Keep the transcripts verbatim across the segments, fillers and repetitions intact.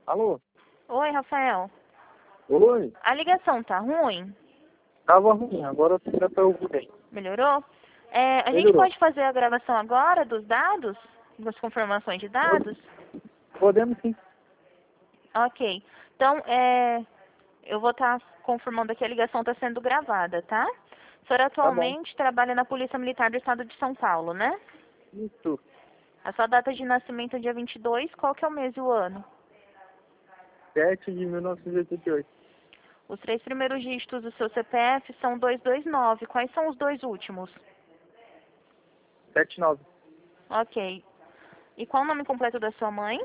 Alô? Oi, Rafael. Oi? A ligação tá ruim? Tava ruim, agora você tá ouvindo bem. Melhorou? É, a gente Melhorou. pode fazer a gravação agora dos dados? Das confirmações de dados? Podemos sim. Ok. Então, é, eu vou estar confirmando que a ligação está sendo gravada, tá? O senhor Tá bom. atualmente trabalha na Polícia Militar do Estado de São Paulo, né? Isso. A sua data de nascimento é dia vinte e dois, qual que é o mês e o ano? sete de mil novecentos e oitenta e oito. Os três primeiros dígitos do seu C P F são duzentos e vinte e nove. Quais são os dois últimos? setenta e nove. Ok. E qual o nome completo da sua mãe?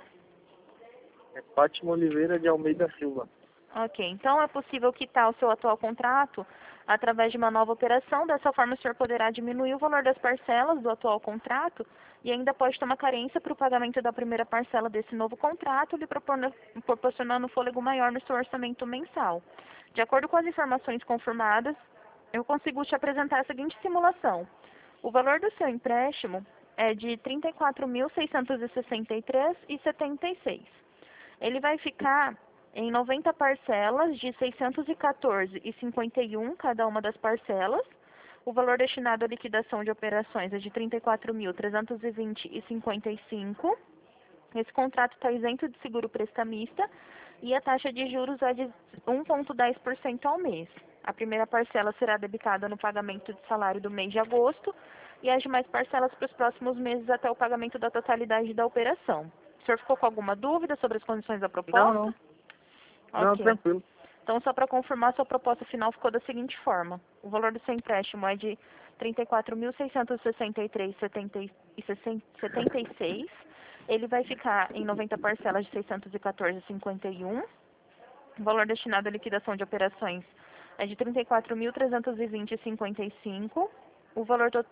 É Fátima Oliveira de Almeida Silva. Ok. Então, é possível quitar o seu atual contrato através de uma nova operação. Dessa forma, o senhor poderá diminuir o valor das parcelas do atual contrato e ainda pode ter uma carência para o pagamento da primeira parcela desse novo contrato, lhe proporno- proporcionando um fôlego maior no seu orçamento mensal. De acordo com as informações confirmadas, eu consigo te apresentar a seguinte simulação. O valor do seu empréstimo é de trinta e quatro mil seiscentos e sessenta e três reais e setenta e seis centavos. Ele vai ficar em noventa parcelas de seiscentos e quatorze reais e cinquenta e um cada uma das parcelas. O valor destinado à liquidação de operações é de trinta e quatro mil trezentos e vinte reais e cinquenta e cinco centavos. Esse contrato está isento de seguro prestamista e a taxa de juros é de um vírgula dez por cento ao mês. A primeira parcela será debitada no pagamento de salário do mês de agosto e as demais parcelas para os próximos meses até o pagamento da totalidade da operação. O senhor ficou com alguma dúvida sobre as condições da Não, proposta? não. Não, Ok. tranquilo. Então, só para confirmar, sua proposta final ficou da seguinte forma. O valor do seu empréstimo é de trinta e quatro mil seiscentos e sessenta e três reais e setenta e seis centavos. Ele vai ficar em noventa parcelas de seiscentos e quatorze reais e cinquenta e um centavos. O valor destinado à liquidação de operações é de trinta e quatro mil trezentos e vinte reais e cinquenta e cinco centavos. O valor do,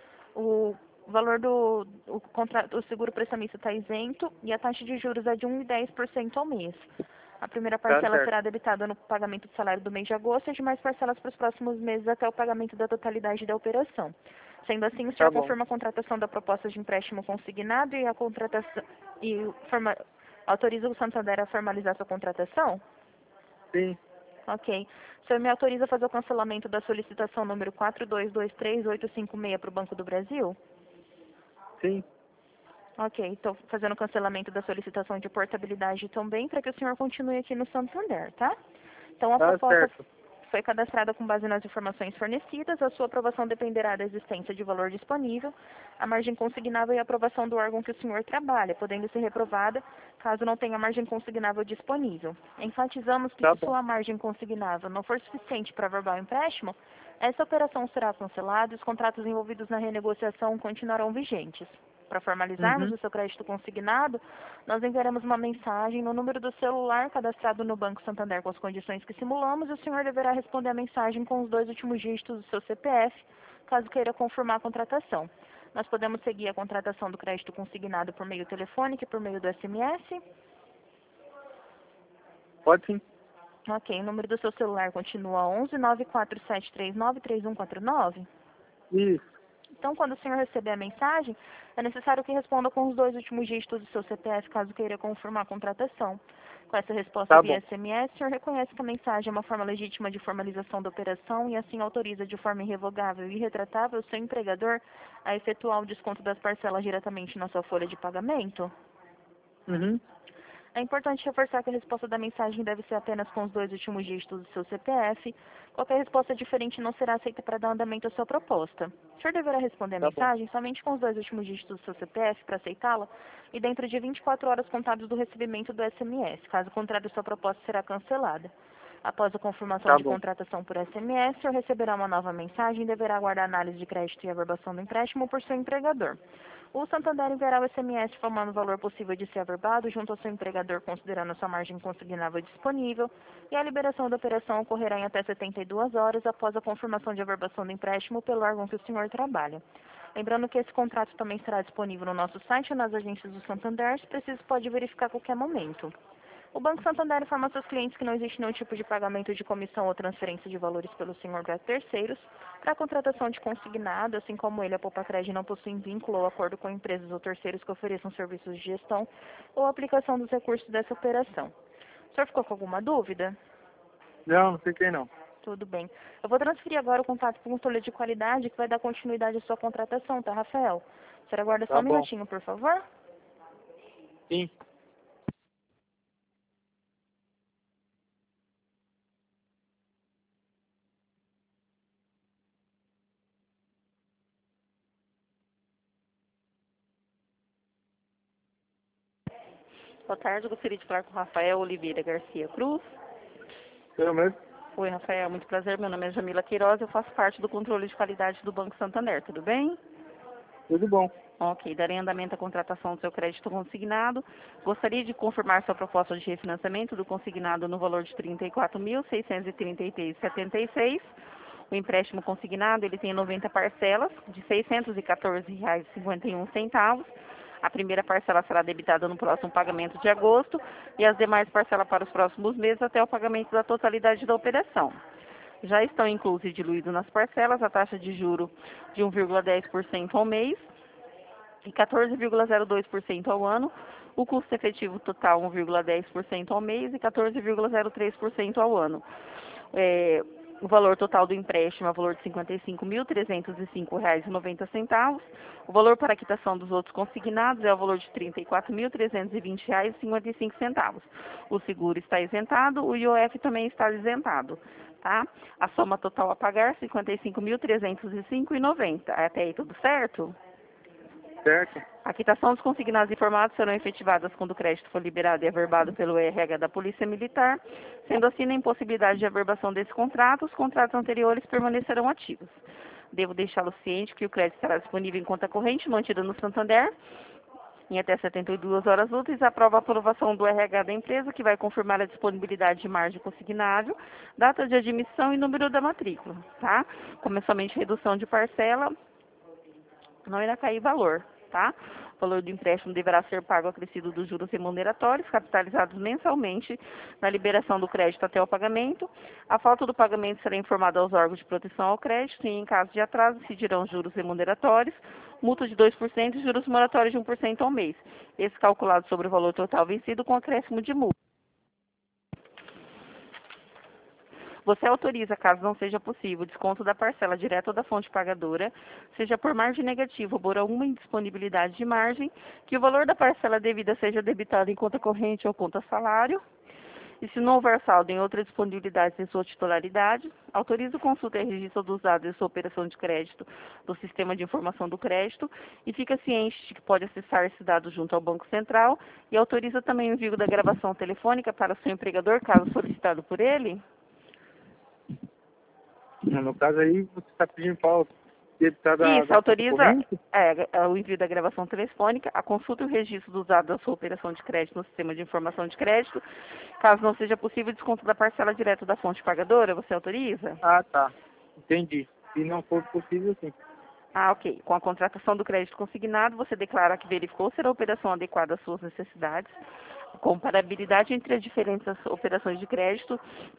o valor do o contrato, o seguro prestamista está isento e a taxa de juros é de um vírgula dez por cento ao mês. A primeira Tá parcela certo. será debitada no pagamento do salário do mês de agosto e as demais parcelas para os próximos meses até o pagamento da totalidade da operação. Sendo assim, o Tá senhor bom. confirma a contratação da proposta de empréstimo consignado e a contratação e forma, autoriza o Santander a formalizar sua contratação? Sim. Ok. O senhor me autoriza a fazer o cancelamento da solicitação número quatro dois dois três oito cinco seis para o Banco do Brasil? Sim. Ok, estou fazendo o cancelamento da solicitação de portabilidade também para que o senhor continue aqui no Santander, tá? Então, a Tá proposta certo. foi cadastrada com base nas informações fornecidas. A sua aprovação dependerá da existência de valor disponível, a margem consignável e a aprovação do órgão que o senhor trabalha, podendo ser reprovada caso não tenha margem consignável disponível. Enfatizamos que Tá se bom. sua margem consignável não for suficiente para averbar o empréstimo, essa operação será cancelada e os contratos envolvidos na renegociação continuarão vigentes. Para formalizarmos Uhum. o seu crédito consignado, nós enviaremos uma mensagem no número do celular cadastrado no Banco Santander com as condições que simulamos e o senhor deverá responder a mensagem com os dois últimos dígitos do seu C P F, caso queira confirmar a contratação. Nós podemos seguir a contratação do crédito consignado por meio telefônico e por meio do S M S. Pode sim. Ok, o número do seu celular continua onze nove quatro sete três nove três um quatro nove. Isso. Então, quando o senhor receber a mensagem, é necessário que responda com os dois últimos dígitos do seu C P F, caso queira confirmar a contratação. Com essa resposta Tá via bom. S M S, o senhor reconhece que a mensagem é uma forma legítima de formalização da operação e assim autoriza de forma irrevogável e irretratável o seu empregador a efetuar o desconto das parcelas diretamente na sua folha de pagamento? Uhum. É importante reforçar que a resposta da mensagem deve ser apenas com os dois últimos dígitos do seu C P F. Qualquer resposta diferente não será aceita para dar andamento à sua proposta. O senhor deverá responder a Tá bom. mensagem somente com os dois últimos dígitos do seu C P F para aceitá-la e dentro de vinte e quatro horas contadas do recebimento do S M S. Caso contrário, sua proposta será cancelada. Após a confirmação Tá de bom. contratação por S M S, o senhor receberá uma nova mensagem e deverá aguardar análise de crédito e averbação do empréstimo por seu empregador. O Santander enviará o S M S informando o valor possível de ser averbado junto ao seu empregador, considerando a sua margem consignável disponível, e a liberação da operação ocorrerá em até setenta e duas horas após a confirmação de averbação do empréstimo pelo órgão que o senhor trabalha. Lembrando que esse contrato também estará disponível no nosso site ou nas agências do Santander, se preciso pode verificar a qualquer momento. O Banco Santander informa aos seus clientes que não existe nenhum tipo de pagamento de comissão ou transferência de valores pelo senhor para terceiros. Para a contratação de consignado, assim como ele, a Poupa-Cred não possui vínculo ou acordo com empresas ou terceiros que ofereçam serviços de gestão ou aplicação dos recursos dessa operação. O senhor ficou com alguma dúvida? Não, não fiquei não. Tudo bem. Eu vou transferir agora o contato para o controle de qualidade que vai dar continuidade à sua contratação, tá, Rafael? O senhor aguarda só Tá um bom. minutinho, por favor? Sim. Boa tarde, eu gostaria de falar com o Rafael Oliveira Garcia Cruz. Eu mesmo? Oi, Rafael, muito prazer. Meu nome é Jamila Queiroz, eu faço parte do controle de qualidade do Banco Santander, tudo bem? Tudo bom. Ok, darei andamento à contratação do seu crédito consignado. Gostaria de confirmar sua proposta de refinanciamento do consignado no valor de trinta e quatro mil, seiscentos e trinta e três reais e setenta e seis centavos. O empréstimo consignado ele tem noventa parcelas de seiscentos e quatorze reais e cinquenta e um centavos. A primeira parcela será debitada no próximo pagamento de agosto e as demais parcelas para os próximos meses até o pagamento da totalidade da operação. Já estão inclusos e diluídos nas parcelas a taxa de juro de um vírgula dez por cento ao mês e quatorze vírgula zero dois por cento ao ano, o custo efetivo total um vírgula dez por cento ao mês e quatorze vírgula zero três por cento ao ano. É, o valor total do empréstimo é o valor de cinquenta e cinco mil, trezentos e cinco reais e noventa centavos. O valor para a quitação dos outros consignados é o valor de trinta e quatro mil, trezentos e vinte reais e cinquenta e cinco centavos. O seguro está isentado, o I O F também está isentado. Tá? A soma total a pagar cinquenta e cinco mil, trezentos e cinco reais e noventa centavos. Até aí tudo certo? Certo? A quitação dos consignados informados serão efetivadas quando o crédito for liberado e averbado pelo R H da Polícia Militar. Sendo assim, na impossibilidade de averbação desse contrato, os contratos anteriores permanecerão ativos. Devo deixá-lo ciente que o crédito estará disponível em conta corrente mantida no Santander em até setenta e duas horas úteis. Aprova a aprovação do R H da empresa, que vai confirmar a disponibilidade de margem consignável, data de admissão e número da matrícula. Tá? Como somente redução de parcela, não irá cair valor, tá? O valor do empréstimo deverá ser pago acrescido dos juros remuneratórios, capitalizados mensalmente na liberação do crédito até o pagamento. A falta do pagamento será informada aos órgãos de proteção ao crédito e, em caso de atraso, incidirão juros remuneratórios, multa de dois por cento e juros moratórios de um por cento ao mês. Esse calculado sobre o valor total vencido com acréscimo de multa. Você autoriza, caso não seja possível, o desconto da parcela direta ou da fonte pagadora, seja por margem negativa ou por alguma indisponibilidade de margem, que o valor da parcela devida seja debitado em conta corrente ou conta salário, e se não houver saldo em outra disponibilidade em sua titularidade, autoriza o consulta e registro dos dados de sua operação de crédito do Sistema de Informação do Crédito e fica ciente de que pode acessar esses dados junto ao Banco Central e autoriza também o envio da gravação telefônica para o seu empregador, caso solicitado por ele. No caso aí, você está pedindo para debitar da, Isso, da autoriza concorrente? é, o envio da gravação telefônica, a consulta e o registro dos dados da sua operação de crédito no Sistema de Informação de Crédito. Caso não seja possível, desconto da parcela direto da fonte pagadora, você autoriza? Ah, tá. Entendi. Se não for possível, sim. Ah, ok. Com a contratação do crédito consignado, você declara que verificou ser a operação adequada às suas necessidades, comparabilidade entre as diferentes operações de crédito,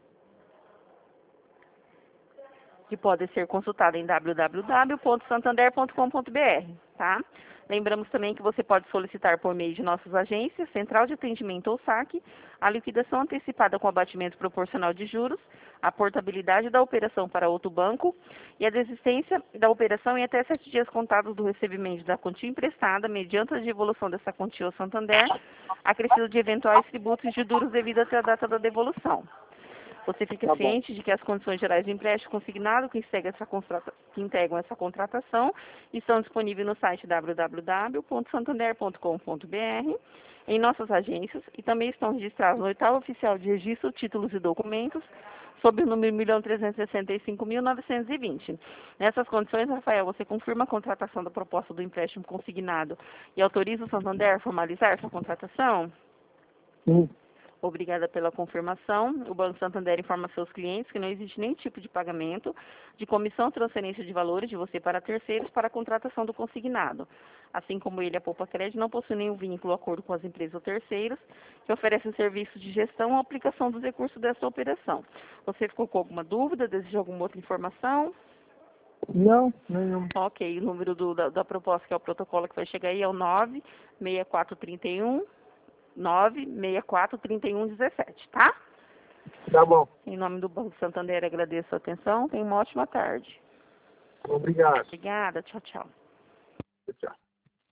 que pode ser consultada em w w w ponto santander ponto com ponto b r, tá? Lembramos também que você pode solicitar por meio de nossas agências, Central de Atendimento ou saque, a liquidação antecipada com abatimento proporcional de juros, a portabilidade da operação para outro banco e a desistência da operação em até sete dias contados do recebimento da quantia emprestada, mediante a devolução dessa quantia ao Santander, acrescido de eventuais tributos de juros devido até a data da devolução. Você fica Tá bom. ciente de que as condições gerais de empréstimo consignado que integram essa, contrata, que integram essa contratação estão disponíveis no site w w w ponto santander ponto com ponto b r, em nossas agências, e também estão registrados no oitavo oficial de registro, títulos e documentos, sob o número um milhão trezentos e sessenta e cinco mil novecentos e vinte. Nessas condições, Rafael, você confirma a contratação da proposta do empréstimo consignado e autoriza o Santander a formalizar essa contratação? Sim. Obrigada pela confirmação. O Banco Santander informa seus clientes que não existe nenhum tipo de pagamento de comissão ou transferência de valores de você para terceiros para a contratação do consignado. Assim como ele, a Poupa Crédito não possui nenhum vínculo ou acordo com as empresas ou terceiros que oferecem serviços de gestão ou aplicação dos recursos dessa operação. Você ficou com alguma dúvida? Deseja alguma outra informação? Não, nenhum. Ok, o número do, da, da proposta, que é o protocolo que vai chegar aí, é o nove seis quatro três um, nove seis quatro três um um sete, tá? Tá bom. Em nome do Banco Santander, agradeço a atenção. Tenha uma ótima tarde. Obrigado. Obrigada. Tchau, tchau. Tchau.